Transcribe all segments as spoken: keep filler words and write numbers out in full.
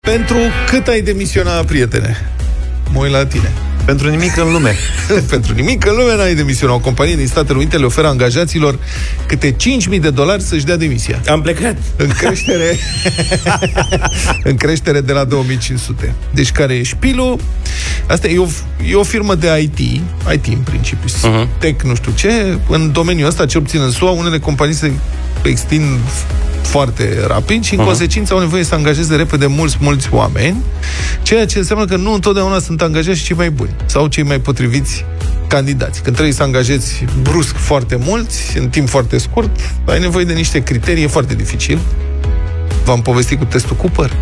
Pentru cât ai demisionat, prietene? Mă uit la tine. Pentru nimic în lume. Pentru nimic în lume n-ai demisionat. O companie din Statele Unite le oferă angajaților câte cinci mii de dolari să-și dea demisia. Am plecat. În creștere în creștere de la două mii cinci sute. Deci care e șpilul? Asta e o, e o firmă de I T, I T în principiu, uh-huh. tech, nu știu ce. În domeniul ăsta, cel puțin în S U A, unele companii se extind foarte rapid și în uh-huh. consecință au nevoie să angajeze repede mulți, mulți oameni, ceea ce înseamnă că nu întotdeauna sunt angajați cei mai buni sau cei mai potriviți candidați. Când trebuie să angajezi brusc foarte mulți, în timp foarte scurt, ai nevoie de niște criterii, e foarte dificil. V-am povestit cu testul Cooper?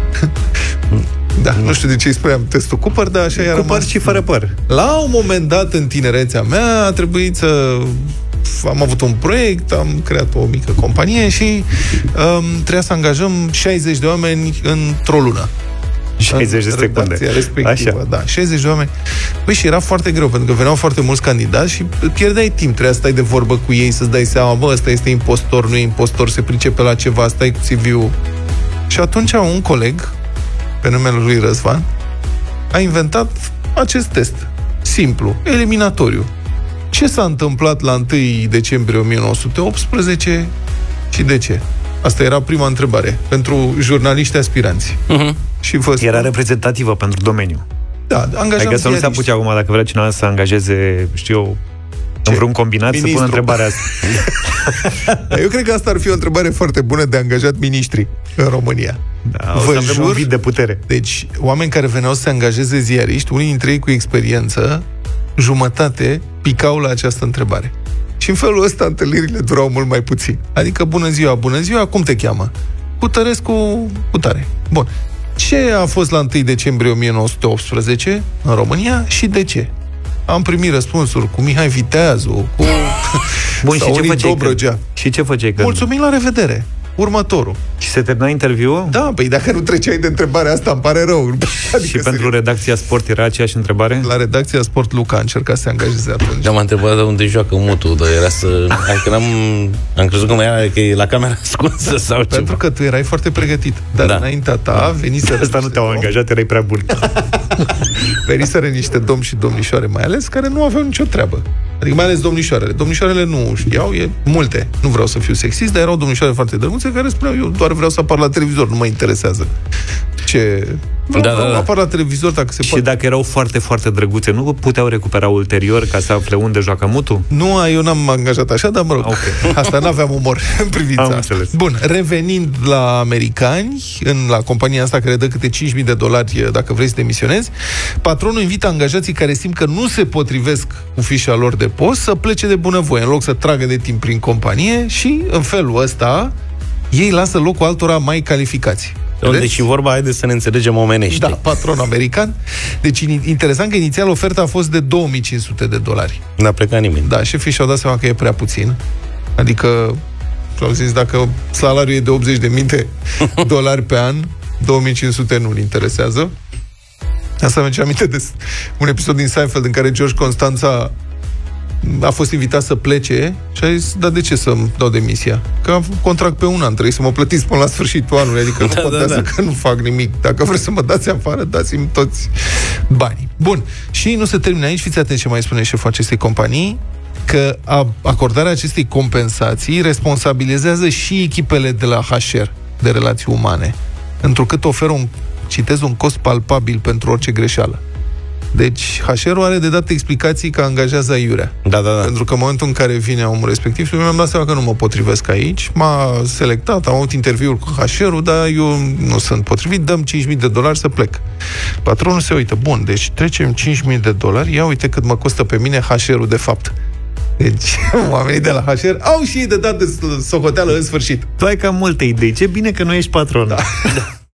Da, nu. nu știu de ce îi spuneam testul Cooper, dar așa era. Cooper și fără păr. La un moment dat, în tinerețea mea, a trebuit să... Am avut un proiect, am creat o mică companie și um, trebuia să angajăm șaizeci de oameni într-o lună. șaizeci de secunde. Respectivă, da, șaizeci de oameni. Păi și era foarte greu, pentru că veneau foarte mulți candidați și pierdeai timp. Trebuia să stai de vorbă cu ei, să-ți dai seama, bă, ăsta este impostor, nu e impostor, se pricepe la ceva, stai cu C V-ul. Și atunci un coleg, pe numele lui Răzvan, a inventat acest test. Simplu, eliminatoriu. Ce s-a întâmplat la întâi decembrie o mie nouă sute optsprezece și de ce? Asta era prima întrebare pentru jurnaliști aspiranți. Uh-huh. Și vă spun... Era reprezentativă pentru domeniu. Da, angajam adică să nu se apuce acum, dacă vrea cineva să angajeze, știu eu, în vreun combinat, ministru. Să pună întrebarea asta. Eu cred că asta ar fi o întrebare foarte bună de angajat miniștri în România. Da, o să avem un vid de putere. Deci, oameni care veneau să se angajeze ziariști, unii dintre ei cu experiență, jumătate picau la această întrebare. Și în felul ăsta întâlnirile durau mult mai puțin. Adică, bună ziua, bună ziua, cum te cheamă? Cutărescu, Cutare. Bun. Ce a fost la întâi decembrie o mie nouă sute optsprezece în România și de ce? Am primit răspunsuri cu Mihai Viteazu, cu Bun, și ce făceai Dobrogea. Când? Și ce făceai când? Mulțumim, la revedere. Următorul. Și se termina interviul? Da, păi dacă nu treceai de întrebarea asta, îmi pare rău. Adică și pentru serios. Redacția Sport era aceeași întrebare? La redacția Sport Luca a încercat să se angajeze atunci. Da, m-a întrebat de unde joacă Mutu, dar era să... Adică n-am... am crezut că mai era că e la camera ascunsă sau ceva. Pentru că tu erai foarte pregătit. Dar da. înaintea ta veniseră... Asta nu te-au angajat, erai prea bun. Veniseră niște domni și domnișoare, mai ales, care nu aveau nicio treabă. Adică mai ales domnișoarele. Domnișoarele nu știau, e multe. Nu vreau să fiu sexist, dar erau domnișoare foarte drăguțe care spuneau, eu doar vreau să apar la televizor, nu mă interesează. Ce... Vreau, da, da, da. apar la televizor dacă se și poate. Dacă erau foarte, foarte drăguțe, nu puteau recupera ulterior ca să afle unde joacă Mutu? Nu, eu n-am angajat așa, dar mă rog, okay. Asta n-aveam umor în privința Am asta. înțeles. Bun, revenind la americani, în, la compania asta care dă câte cinci mii de dolari dacă vrei să demisionezi, patronul invită angajații care simt că nu se potrivesc cu fișa lor de post să plece de bunăvoie, în loc să tragă de timp prin companie și, în felul ăsta, ei lasă locul altora mai calificați. Deci și vorba, haide să ne înțelegem omenește. Da, patron american. Deci, interesant că inițial oferta a fost de două mii cinci sute de dolari. N-a plecat nimeni. Da, șefii și-au dat seama că e prea puțin. Adică, au zis, dacă salariul e de optzeci de mii de dolari pe an, două mii cinci sute nu-l interesează. Asta mi-e aminte de un episod din Seinfeld în care George Constanța a fost invitat să plece și a zis, da, de ce să-mi dau demisia? Că am contract pe un an, trebuie să mă plătiți până la sfârșitul anului, adică nu da, contează da, da. că nu fac nimic. Dacă vreți să mă dați afară, dați-mi toți banii. Bun, și nu se termină aici, fiți atenți ce mai spune șeful acestei companii, că acordarea acestei compensații responsabilizează și echipele de la H R, de relații umane, întrucât oferă un, citez, un cost palpabil pentru orice greșeală. Deci, H R-ul are de dat explicații că angajează aiurea. Da, da, da. Pentru că în momentul în care vine omul respectiv, și mi-am dat seama că nu mă potrivesc aici, m-a selectat, am avut interviul cu H R-ul, dar eu nu sunt potrivit, dăm cinci mii de dolari să plec. Patronul se uită, bun, deci trecem cinci mii de dolari, ia uite cât mă costă pe mine H R-ul de fapt. Deci, oamenii de la H R au și ei de dat de socoteală în sfârșit. Tu ai cam multe idei, ce bine că nu ești patron. Da.